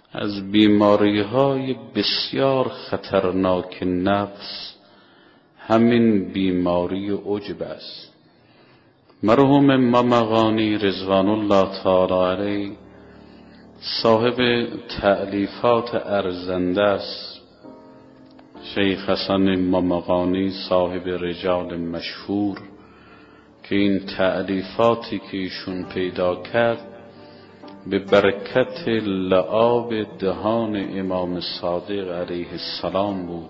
از بیماری‌های بسیار خطرناک نفس همین بیماری عجب است. مرحوم ممقانی رضوان الله تعالی علیه صاحب تألیفات ارزنده است. شیخ حسن ممقانی صاحب رجال مشهور که این تألیفاتی که ایشون پیدا کرد به برکت لعاب دهان امام صادق علیه السلام بود.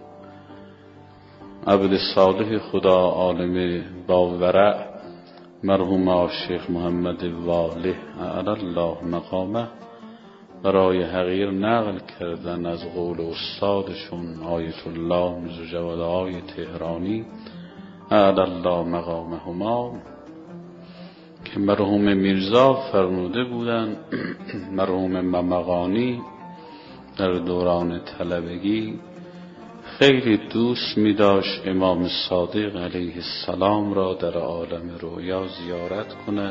عبد صالح خدا عالم با ورع مرحوم شیخ محمد واله اعلی الله مقامه برای حقیر نقل کردن از قول استادشون آیت الله میرزا جوادهای تهرانی اعلی الله مقامهما که مرحوم میرزا فرموده بودن مرحوم ممقانی در دوران طلبگی خیلی دوست می داشت امام صادق علیه السلام را در عالم رویا زیارت کند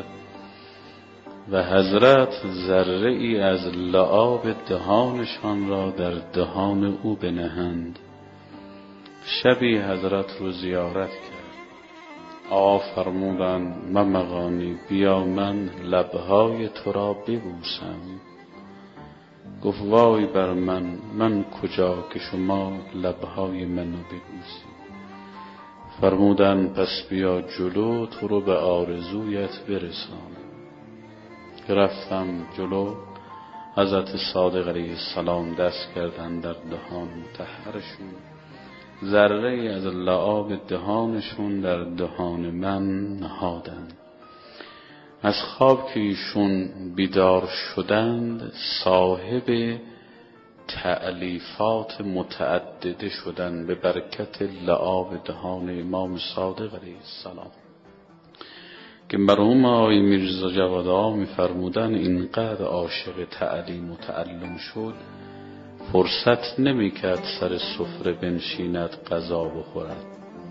و حضرت ذره ای از لعاب دهانشان را در دهان او بنهند. شبی حضرت رو زیارت کرد. آقا فرمودند ممقانی بیا من لبهای تو را ببوسم. گفت وای بر من کجا که شما لبهای منو ببوسی. فرمودند پس بیا جلو تو رو به آرزویت برسانم. رفتم جلو، حضرت صادق علیه السلام دست کردن در دهان مطهرشون، ذره از لعاب دهانشون در دهان من نهادند. از خواب که ایشون بیدار شدند صاحب تألیفات متعدده شدند به برکت لعاب دهان امام صادق علیه السلام که مرحوم آقای میرزا جوادها می‌فرمودند اینقدر عاشق تعلیم و تعلم شد فرصت نمی‌کرد سر سفره بنشیند غذا بخورد.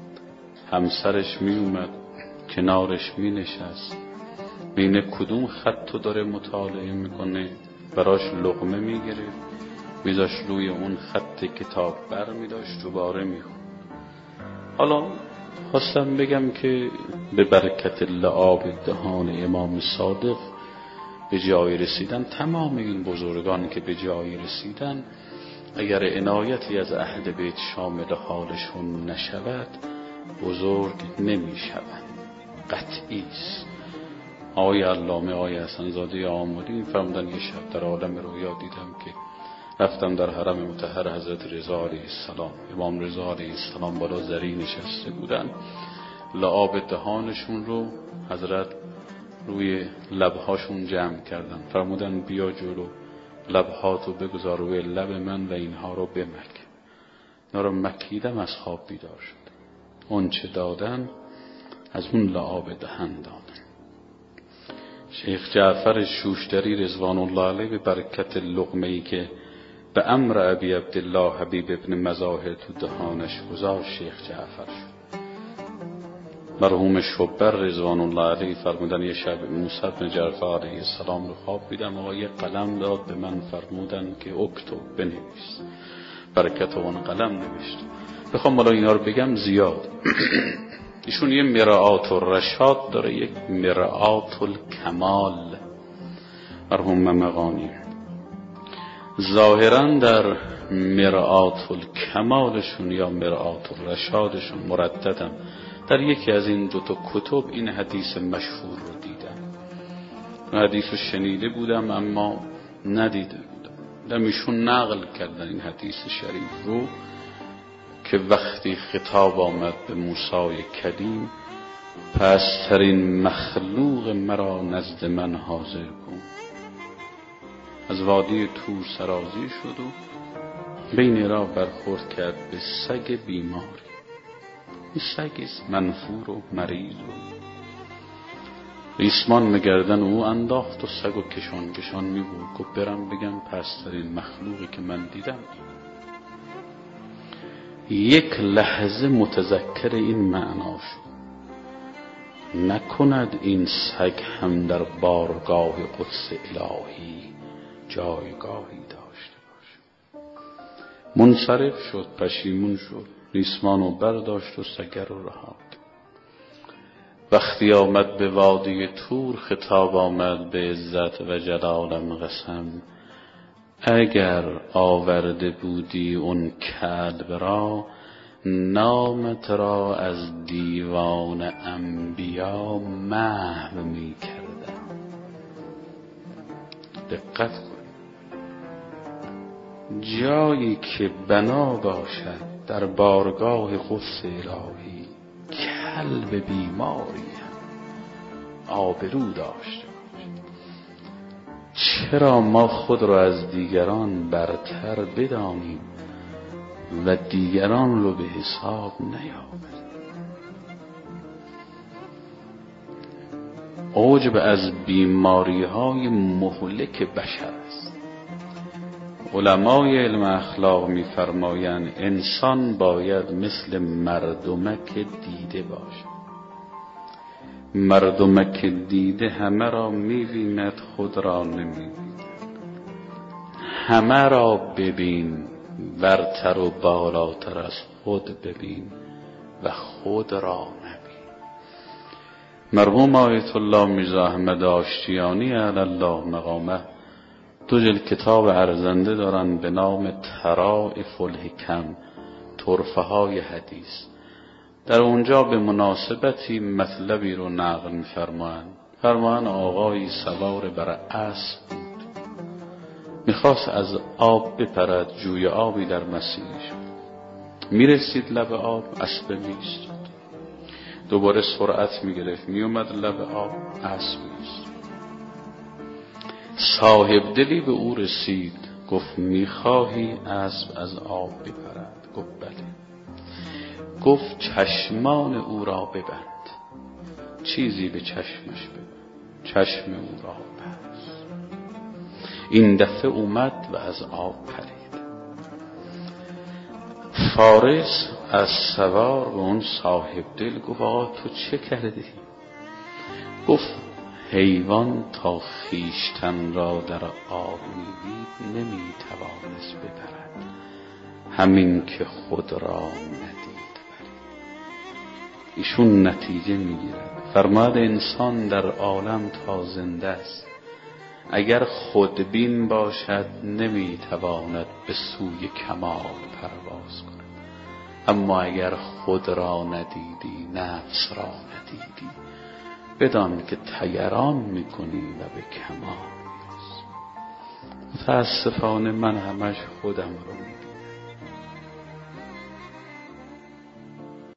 همسرش میومد کنارش مینشست، بین کدوم خطو داره مطالعه میکنه براش لقمه میگرفت میذاشت روی اون خط کتاب بر میداشت دوباره میخوند. حالا خواستم بگم که به برکت لعاب دهان امام صادق به جای رسیدن تمام این بزرگان که به جای رسیدن اگر عنایتی از اهل بیت شامل حالشون نشود بزرگ نمیشوند، قطعی است. آقای علامه آقای حسن زاده آملی فرمودن یه شب در عالم رویا دیدم که رفتم در حرم مطهر حضرت رضا علیه السلام، امام رضا علیه السلام بالا زری نشسته بودن، لعاب دهانشون رو حضرت روی لبهاشون جمع کردن. فرمودن بیا جلو لبهاتو بگذار روی لب من و اینها رو بمک. اینا رو مکیدم، از خواب بیدار شد. اون چه دادن از اون لعاب دهن دادن. شیخ جعفر شوشتری رضوان الله علیه به برکت لقمه‌ای که به امر ابی عبدالله حبیب ابن مظاهر تو دهانش گذاشت شیخ جعفر شد. مرحوم شبر رضوان الله علیه فرمودن یه شب موسی بن جعفر علیه السلام رو خواب دیدم، آقا یه قلم داد به من، فرمودن که اکتب بنویس. برکت اون قلم نوشت. بخوام بالا اینا رو بگم زیاد. ایشون یه مرآت الرشاد داره، یک مرآت الکمال مرحوم ممقانی. ظاهرا در مرآت الکمالشون یا مرآت الرشادشون مرددم در یکی از این دوتا کتب این حدیث مشهور رو دیدم. حدیث رو شنیده بودم اما ندیده بودم. ایشون نقل کردن این حدیث شریف رو که وقتی خطاب آمد به موسی کلیم پسترین مخلوق مرا نزد من حاضر کن، از وادی طور سرازی شد و بین را برخورد کرد به سگ بیماری. این سگ منفور و مریض و ریسمان مگردن او انداخت و سگ و کشان می بود. گفت برم بگم پسترین مخلوقی که من دیدم. یک لحظه متذکر این معنا شد، نکند این سگ هم در بارگاه قدس الهی جایگاهی داشته منصرف شد، پشیمون شد، ریسمانو برداشت و سگر رو رهاد. وقتی آمد به وادی طور، خطاب آمد به عزت و جلالم قسم. اگر آورده بودی اون کلب را، نامت را از دیوان انبیا محو می کردم. دقت کن، جایی که بنا باشد در بارگاه قدس الهی، کلب بیماری آبرو داشته باشد. چرا ما خود را از دیگران برتر بدانیم و دیگران رو به حساب نیاوریم؟ عجب از بیماری های مهلک بشر است. علمای علم اخلاق می‌فرمایند انسان باید مثل مردمک دیده باشد. مردمک دیده همه را می‌بیند، خود را نمی‌بیند. همه را ببین، برتر و بالاتر از خود ببین و خود را نبین. مرحوم آیت الله میرزا احمد آشتیانی علی الله مقامه 2 جلد کتاب ارزنده دارن به نام طرائف الحکم، طرفه های حدیث. در اونجا به مناسبتی مطلبی رو نقل می‌فرمایند. فرمایند آقایی سوار بر اسب بود، میخواست از آب بپرد، جوی آبی در مسیر شد. میرسید لب آب، اسب میایستاد. دوباره سرعت میگرفت، میومد لب آب، اسب میایستاد. صاحب دلی به او رسید، گفت میخواهی اسب از آب بپرد؟ گفت بله. گفت چشمان او را ببند. چیزی به چشمش ببند. چشم او را بست. این دفعه اومد و از آب پرید. فارس از سوار به اون صاحب دل گفت آقا تو چه کردی؟ گفت حیوان تا خویشتن را در آب می‌دید نمی‌توانست بپرد، همین که خود را ندید برید. ایشون نتیجه می‌گیرد. فرماد انسان در عالم تا زنده است، اگر خودبین باشد نمی‌تواند به سوی کمال پرواز کند، اما اگر خود را ندیدی، نفس را ندیدی، بدان که طیران میکنی و به کمال میرسی. متاسفانه من همش خودم رو میبینم.